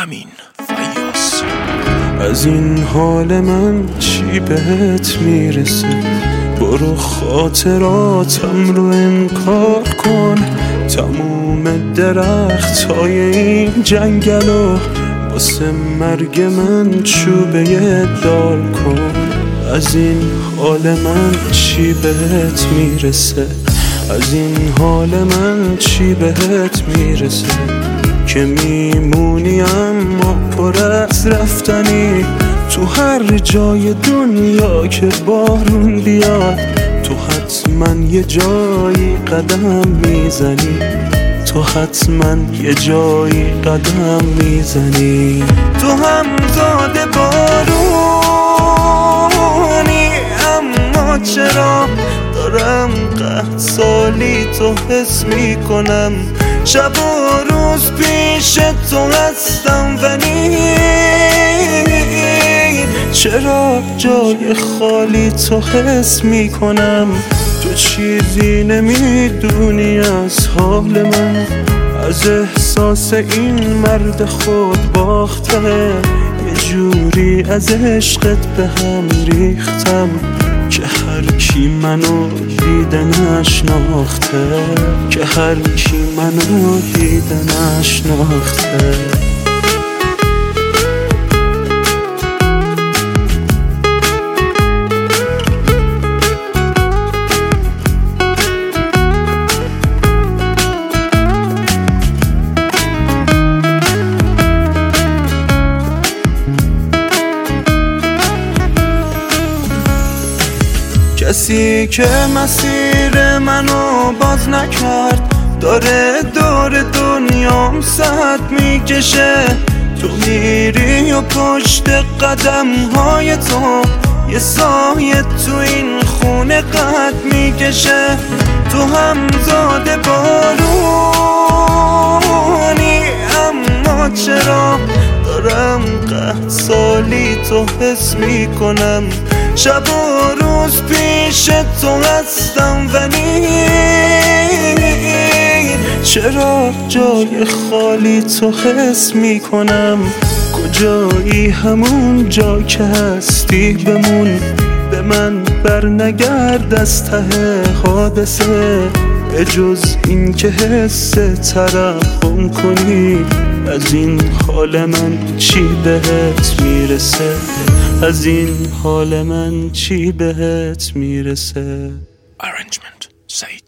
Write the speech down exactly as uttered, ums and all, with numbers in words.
امین فیاض. از این حال من چی بهت میرسه؟ برو خاطراتم رو انکار کن. تموم درخت های این جنگلو واسه مرگ من چوبه دار کن. از این حال من چی بهت میرسه؟ از این حال من چی بهت میرسه؟ که میمونی اما پر از رفتنی تو هر جای دنیا که بارون بیاد. تو حتما یه جایی قدم میزنی، تو حتما یه جایی قدم میزنی. تو هم زاده بارونی اما چرا دارم قحط سالی تو حس میکنم؟ شب و روز پیش تو هستم ولی چرا جای خالی تو حس میکنم؟ تو چیزی نمیدونی از حال من، از احساس این مرد خود باخته. یه جوری از عشقت به هم ریختم که هر کی منو دیده نشناخته، که هر کی منو دیده نشناخته. کسی که مسیر منو باز نکرد داره دور دنیام ساعت میکشه. تو میری و پشت قدم های تو یه سایه تو این خونه قد میکشه. تو هم زاده بارونی اما چرا دارم قحط سالی تو حس میکنم؟ شب و روز پیش تو هستم ولی چرا جای خالی تو حس میکنم؟ کجایی همون جا که هستی بمون، به من بر نگرد از ته حادثه. به جز این که حس ترحم کنی، از این حال من چی بهت میرسه؟ از این حال من چی بهت میرسه؟ Arrangement سعید.